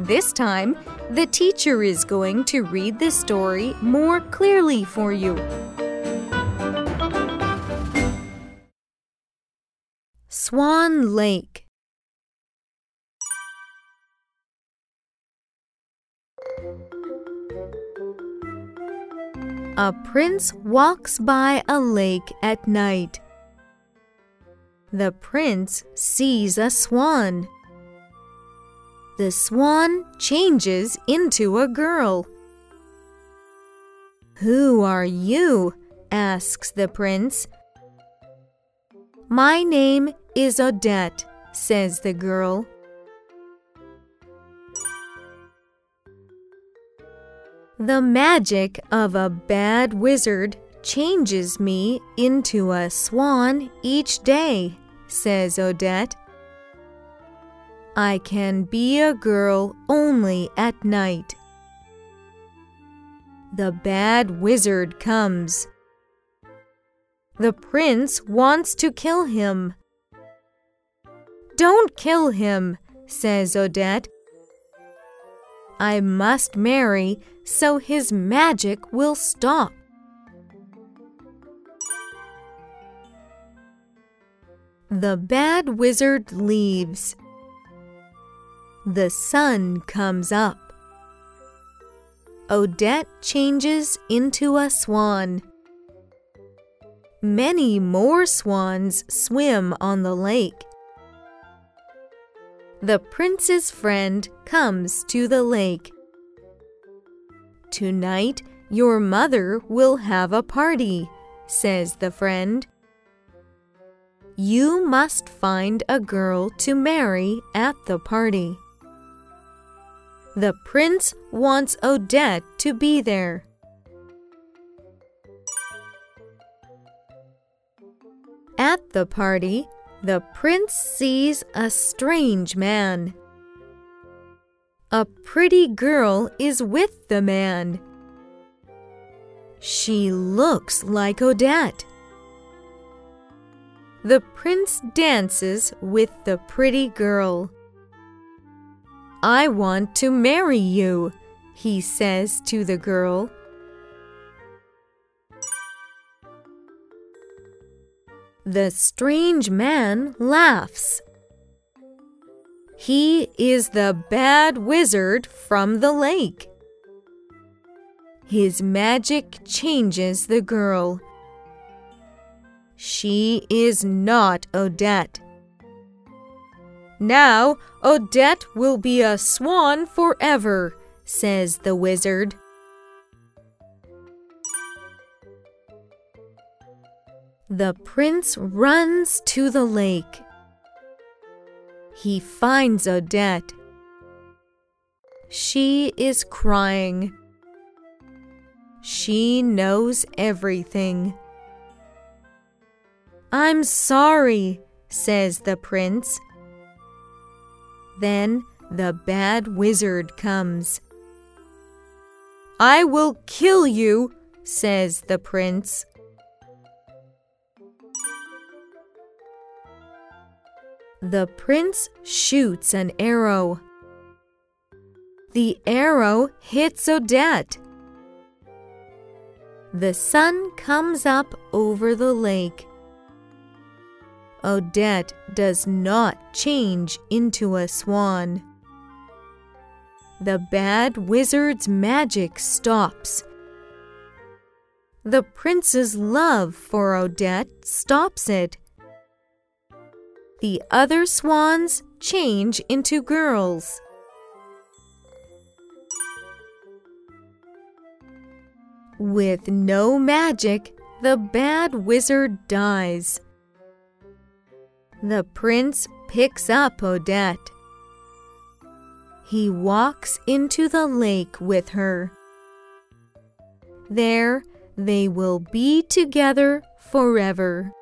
This time, the teacher is going to read the story more clearly for you. Swan Lake. A prince walks by a lake at night. The prince sees a swan. The swan changes into a girl. "Who are you?" asks the prince. "My name is Odette," says the girl. "The magic of a bad wizard changes me into a swan each day," says Odette. "I can be a girl only at night." The bad wizard comes. The prince wants to kill him. "Don't kill him," says Odette. "I must marry so his magic will stop." The bad wizard leaves. The sun comes up. Odette changes into a swan. Many more swans swim on the lake. The prince's friend comes to the lake. "Tonight, your mother will have a party," says the friend. "You must find a girl to marry at the party." The prince wants Odette to be there. At the party, the prince sees a strange man. A pretty girl is with the man. She looks like Odette. The prince dances with the pretty girl. "I want to marry you," he says to the girl. The strange man laughs. He is the bad wizard from the lake. His magic changes the girl. She is not Odette. "Now Odette will be a swan forever," says the wizard. The prince runs to the lake. He finds Odette. She is crying. She knows everything. "I'm sorry," says the prince. Then the bad wizard comes. "I will kill you," says the prince. The prince shoots an arrow. The arrow hits Odette. The sun comes up over the lake. Odette does not change into a swan. The bad wizard's magic stops. The prince's love for Odette stops it. The other swans change into girls. With no magic, the bad wizard dies. The prince picks up Odette. He walks into the lake with her. There, they will be together forever.